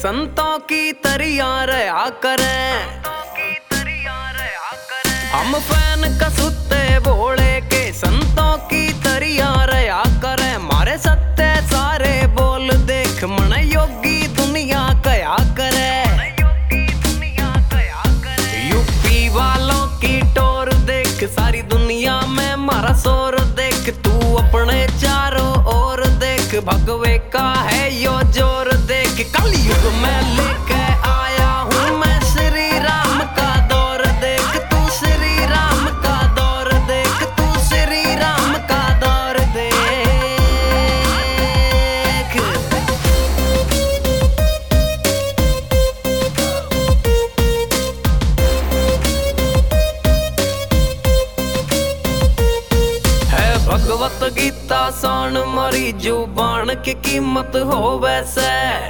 संतों की तरिया रहा करें। हम फैन कसुते भोले के संतों की तरिया रहा करें। मारे सत्य सारे बोल देख मन योगी दुनिया कया करे। यूपी वालों की टोर देख सारी दुनिया में मारा शोर देख। तू अपने चारों ओर देख भगवे का है यो जोर देख। कलयुग में लेके आया हूँ मैं श्री राम का दौर देख। तू श्री राम का दौर देख। तू श्री राम का दौर देख। है भगवत गीता शान मारी जुबान की कीमत हो वैसे।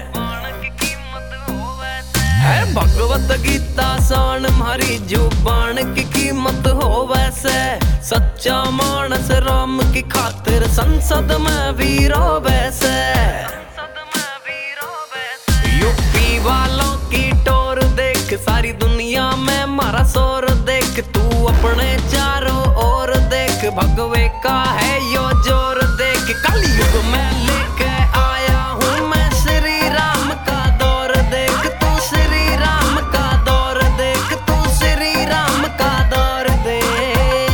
है भगवत गीता शान मारी जुबान की कीमत हो वैसे। सच्चा मानस राम की खातिर संसद में भी रो वैसे। यूपी वालों की टोर देख सारी दुनिया में मारा शोर देख। तू अपने चारों ओर देख भगवे का है यो जोर देख। कलयुग में लेके आया हूँ मैं श्री राम का दौर देख। तू श्री राम का दौर देख। तू श्री राम का दौर देख।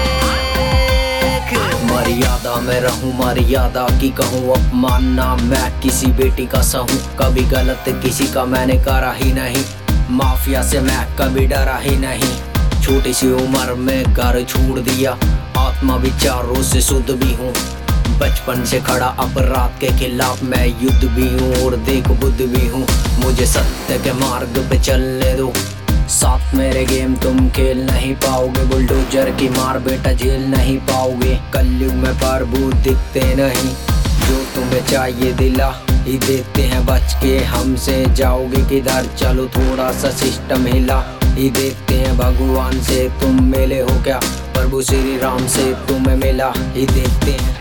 मर्यादा में रहूं मर्यादा की कहूँ अपमान ना मैं किसी बेटी का सहूं। कभी गलत किसी का मैंने करा ही नहीं। माफिया से मैं कभी डरा ही नहीं। छोटी सी उम्र में घर छोड़ दिया। आत्मा विचारों से शुद्ध भी हूँ। बचपन से खड़ा अपराध के खिलाफ मैं युद्ध भी हूँ और देख बुद्ध भी हूँ। मुझे सत्य के मार्ग पे चलने दो। साथ मेरे गेम तुम खेल नहीं पाओगे। बुलडोजर की मार बेटा झेल नहीं पाओगे। कलयुग में प्रभु दिखते नहीं। जो तुम्हें चाहिए दिला ही देते हैं। बच के हमसे जाओगे किधर चलो थोड़ा सा सिस्टम हिला ही देते हैं। भगवान से तुम मिले हो क्या प्रभु श्री राम से तुम्हें मिला ही देते हैं।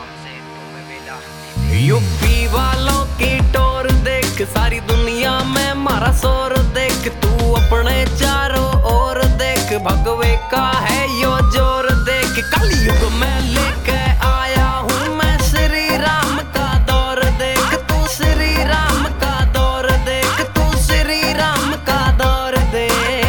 यूपी वालों की टोर देख सारी दुनिया में मारा शोर देख। तू अपने चारों ओर देख भगवे का है यो जोर देख। कलयुग में लेके आया हूँ मैं श्री राम का दौर देख। तू श्री राम का दौर देख। तू श्री राम का दौर देख।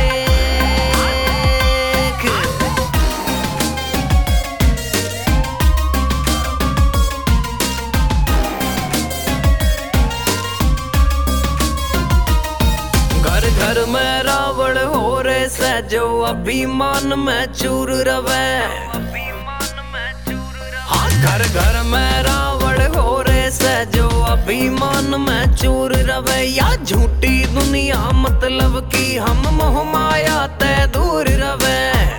घर घर में रावण हो रे से जो अभिमान में चूर रवे। हाँ घर घर में रावण हो रे से जो अभिमान में चूर रवे। या झूठी दुनिया मतलब कि हम मोह माया ते दूर रवे।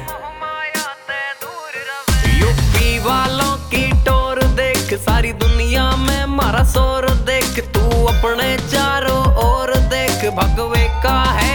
यूपी वालों की टोर देख सारी दुनिया में मारा शोर देख। तू अपने चारों ओर देख भगवे का है